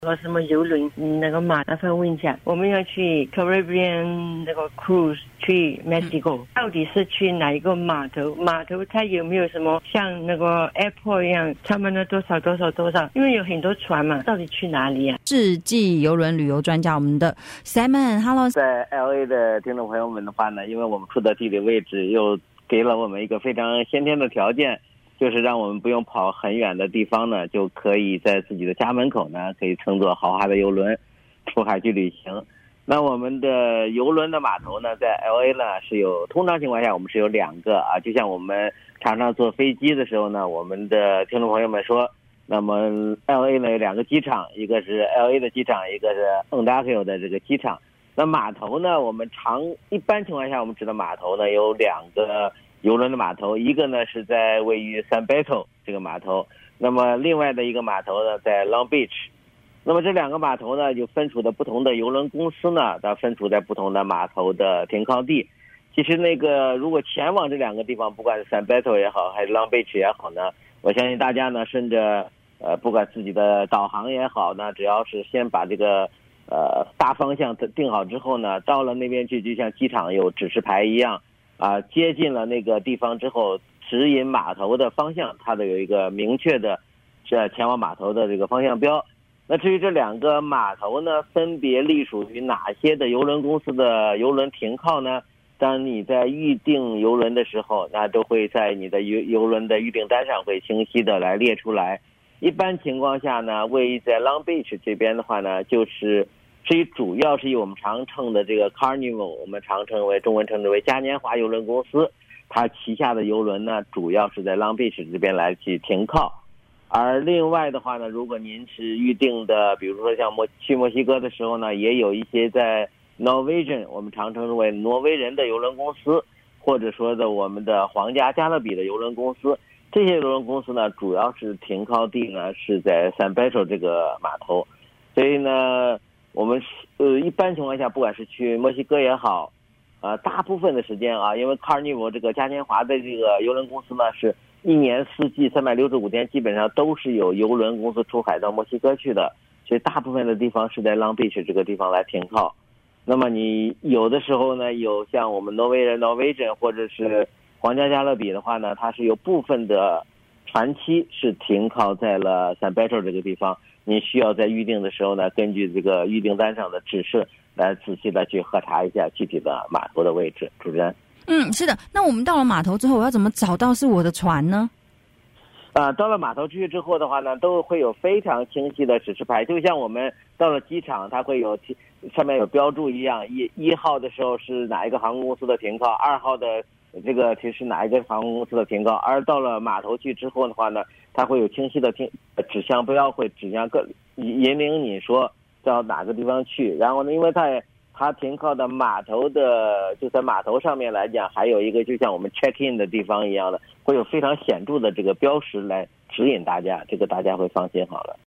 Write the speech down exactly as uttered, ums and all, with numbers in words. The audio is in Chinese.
和什么游轮那个码，麻烦问一下，我们要去 Caribbean 那个 cruise 去 Mexico，、嗯、到底是去哪一个码头？码头它有没有什么像那个 airport 一样，他们的多少多少多少？因为有很多船嘛，到底去哪里啊？ 世纪邮轮旅游专家我们的 Simon，Hello， 在 L A 的听众朋友们的话呢，因为我们处的地理位置又给了我们一个非常先天的条件。就是让我们不用跑很远的地方呢，就可以在自己的家门口呢，可以乘坐豪华的邮轮出海去旅行。那我们的邮轮的码头呢，在 L A 呢是有，通常情况下我们是有两个啊，就像我们常常坐飞机的时候呢，我们的听众朋友们说，那么 L A 呢有两个机场，一个是 L A 的机场，一个是 Ontario 的这个机场。那码头呢，我们常一般情况下我们知道码头呢有两个邮轮的码头，一个呢是在位于 San Bento 这个码头，那么另外的一个码头呢在 Long Beach。那么这两个码头呢就分属的不同的邮轮公司呢，它分处在不同的码头的停靠地。其实那个如果前往这两个地方，不管是 San Bento 也好，还是 Long Beach 也好呢，我相信大家呢顺着呃不管自己的导航也好呢，只要是先把这个呃大方向定好之后呢，到了那边去，就像机场有指示牌一样。啊，接近了那个地方之后，指引码头的方向，它的有一个明确的这前往码头的这个方向标。那至于这两个码头呢，分别隶属于哪些的邮轮公司的邮轮停靠呢？当你在预订邮轮的时候，那都会在你的邮邮轮的预订单上会清晰的来列出来。一般情况下呢，位于在 Long Beach 这边的话呢，就是是以主要是以我们常称的这个 Carnival， 我们常称为中文称之为嘉年华邮轮公司，它旗下的邮轮呢，主要是在 Long Beach 这边来去停靠。而另外的话呢，如果您是预定的，比如说像墨去墨西哥的时候呢，也有一些在 Norwegian， 我们常称为挪威人的邮轮公司，或者说的我们的皇家加勒比的邮轮公司。这些邮轮公司呢，主要是停靠地呢是在 San Bento 这个码头，所以呢。我们呃一般情况下，不管是去墨西哥也好，呃大部分的时间啊，因为 Carnival 这个嘉年华的这个邮轮公司呢，是一年四季三百六十五天，基本上都是有邮轮公司出海到墨西哥去的，所以大部分的地方是在 Long Beach 这个地方来停靠。那么你有的时候呢，有像我们挪威人 Norwegian 或者是皇家加勒比的话呢，它是有部分的船期是停靠在了 San Bento 这个地方。你需要在预定的时候呢，根据这个预订单上的指示来仔细的去核查一下具体的码头的位置。主持人， 嗯，是的。那我们到了码头之后，我要怎么找到是我的船呢？ 啊、呃，到了码头去之后的话呢，都会有非常清晰的指示牌，就像我们到了机场，它会有上面有标注一样，一一号的时候是哪一个航空公司的停靠，二号的这个是哪一个航空公司的停靠，而到了码头去之后的话呢，它会有清晰的停指向标，会指向各引领你说到哪个地方去。然后呢，因为它它停靠的码头的就在码头上面来讲，还有一个就像我们 check in 的地方一样的，会有非常显著的这个标识来指引大家，这个大家会放心好了。